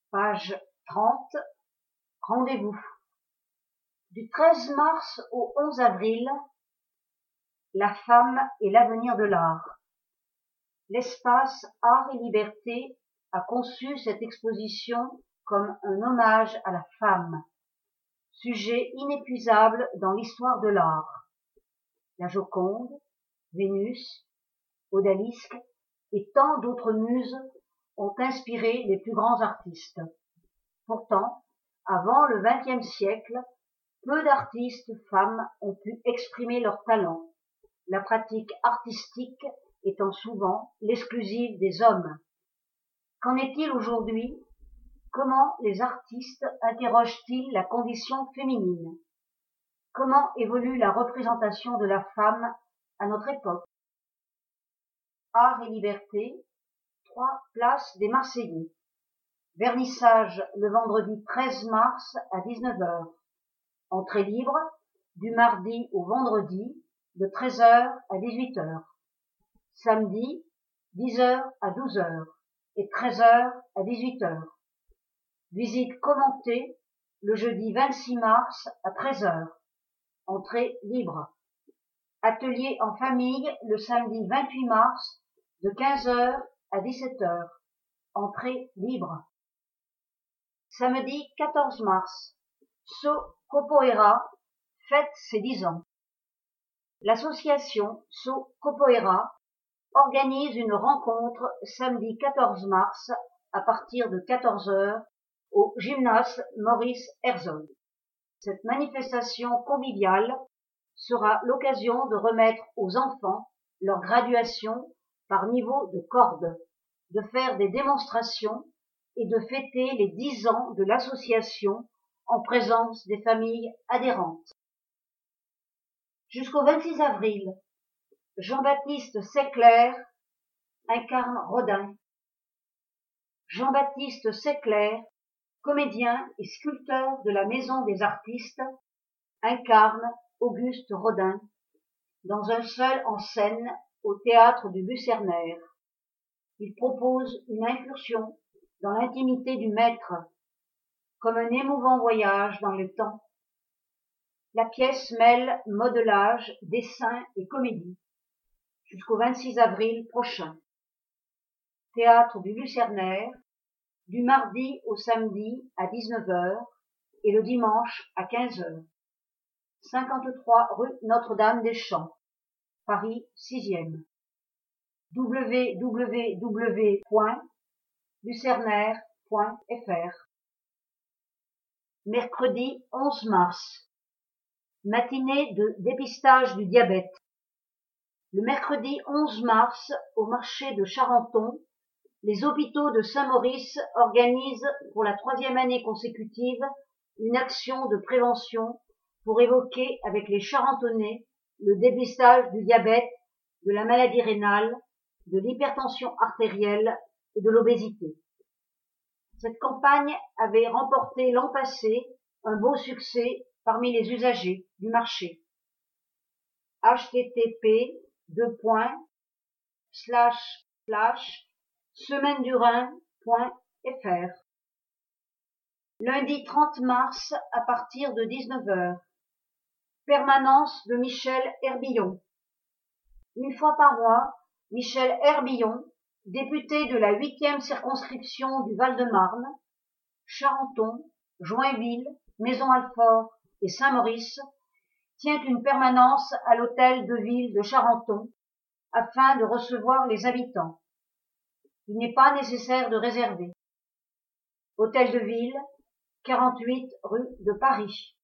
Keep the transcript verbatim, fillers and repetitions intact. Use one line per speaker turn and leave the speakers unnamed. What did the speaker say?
Page trente. Rendez-vous. Du treize mars au onze avril, la femme et l'avenir de l'art. L'espace Art et Liberté a conçu cette exposition comme un hommage à la femme, sujet inépuisable dans l'histoire de l'art. La Joconde, Vénus, Odalisque et tant d'autres muses ont inspiré les plus grands artistes. Pourtant, avant le vingtième siècle, peu d'artistes femmes ont pu exprimer leur talent, la pratique artistique étant souvent l'exclusive des hommes. Qu'en est-il aujourd'hui? Comment les artistes interrogent-ils la condition féminine? Comment évolue la représentation de la femme à notre époque? Art et Liberté, trois place des Marseillais. Vernissage le vendredi treize mars à dix-neuf heures. Entrée libre du mardi au vendredi de treize heures à dix-huit heures. Samedi dix heures à douze heures et treize heures à dix-huit heures. Visite commentée le jeudi vingt-six mars à treize heures. Entrée libre. Atelier en famille le samedi vingt-huit mars de quinze heures à dix-sept heures. Entrée libre. Samedi quatorze mars, So Capoeira fête ses dix ans. L'association So Capoeira organise une rencontre samedi quatorze mars à partir de quatorze heures au gymnase Maurice Herzog. Cette manifestation conviviale sera l'occasion de remettre aux enfants leur graduation par niveau de corde, de faire des démonstrations et de fêter les dix ans de l'association en présence des familles adhérentes. Jusqu'au vingt-six avril, Jean-Baptiste Secler incarne Rodin. Jean-Baptiste Secler, comédien et sculpteur de la Maison des Artistes, incarne Auguste Rodin dans un seul en scène au théâtre du Bucernaire. Il propose une incursion dans l'intimité du maître, comme un émouvant voyage dans le temps. La pièce mêle modelage, dessin et comédie. Jusqu'au vingt-six avril prochain. Théâtre du Lucernaire, du mardi au samedi à dix-neuf heures et le dimanche à quinze heures. cinquante-trois rue Notre-Dame-des-Champs, Paris sixième. w w w point lucernaire point f r. Mercredi onze mars. Matinée de dépistage du diabète. Le mercredi onze mars, au marché de Charenton, les hôpitaux de Saint-Maurice organisent pour la troisième année consécutive une action de prévention pour évoquer avec les Charentonnais le dépistage du diabète, de la maladie rénale, de l'hypertension artérielle et de l'obésité. Cette campagne avait remporté l'an passé un beau succès parmi les usagers du marché. h t t p deux points slash slash semaine du rhin point f r. Lundi trente mars à partir de dix-neuf heures. Permanence de Michel Herbillon. Une fois par mois, Michel Herbillon, député de la huitième circonscription du Val-de-Marne, Charenton, Joinville, Maison-Alfort et Saint-Maurice, tient une permanence à l'hôtel de ville de Charenton afin de recevoir les habitants. Il n'est pas nécessaire de réserver. Hôtel de ville, quarante-huit rue de Paris.